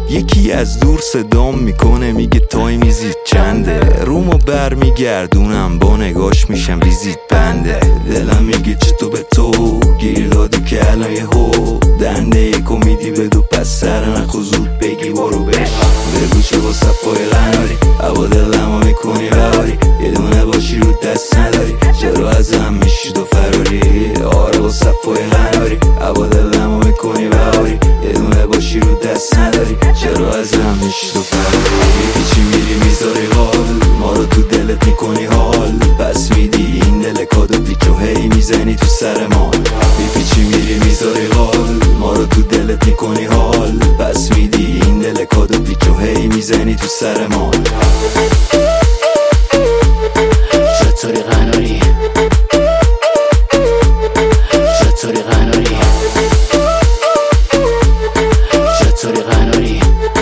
یکی از دور صدام میکنه میگه تایم ویزیت چنده، رومو بر میگردونم با نگاش میشم ویزیت بنده. دلم میگه چطور به تو گیر دادی که الان یه هو دنده یک امیدی بدو پس سر نخو زود بگی برو بگو چه با صفای غناری هوا دلمو میکنی بباری یه دونه باشی رو دست نداری چرا ازم میشی تو فراری. آره با صفای غناری هوا دلمو میکنی بباری یه دونه باشی رو دست نداری چرا ازم میشی تو فراری. پیچی میری میذاری حال ما رو تو دلت میکنی حال پس میدی این دل کادو پیچو هی میزنی تو سر ما. پیچی میری میذاری حال ما رو تو دلت میکنی حال پس میدی این دل کادو پیچو هی میزنی تو سر ما. چطوری قناری چطوری قناری چطوری قناری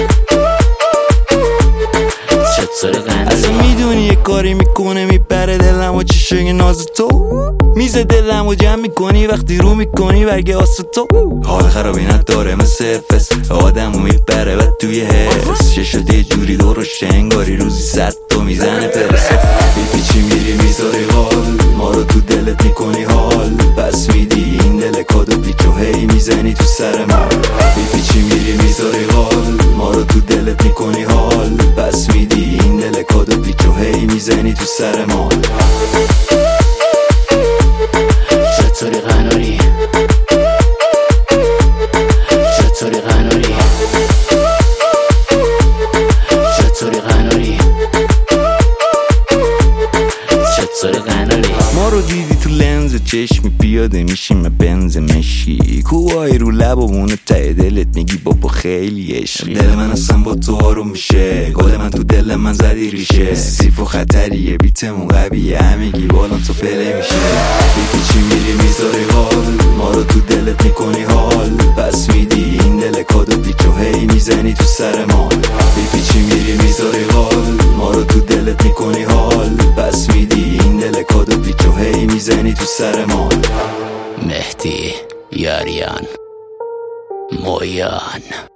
چطوری قناری. اصلا میدونی یه کاری میکنه میبره دلم و چشای ناز تو میز دلم و جمع میکنی وقتی رو میکنی برگه آس تو. حال خرابی نداره مثل افس آدمو میبره و توی حس ششات یه جوری درشت انگاری روزی 100 تا میزنه پرس. پیچی میری میذاری حال ما رو تو دلت میکنی حال پس میدی این دل کادو پیچو هی میزنی تو سر ما. پیچی میری میذاری حال ما رو تو دلت میکنی حال پس میدی این دل کادو پیچو هی میزنی تو سر ما. چطوری قناری چطوری قناری چطوری قناری چطوری قناری. ما رو دیدی تو لنز چشمی پیاده میشیم بنز مشی کوهای رو لبمونه ته دلت میگی بابا خیلی عشقی. دل من اصلا با تو آروم میشه گل من تو دل من زدی ریشه سیف و خطریه بیتمون قویه همگی بالان تو پله میشه. پیچی میری میذاری حال ما رو تو دلت میکنی حال پس میدی این دل کادو پیچو هی میزنی تو سر ما. پیچی میری میذاری حال ما رو تو دلت میکنی حال پس میدی این دل کادو پیچو هی میزنی تو سر ما. مهدی یاریان مویان.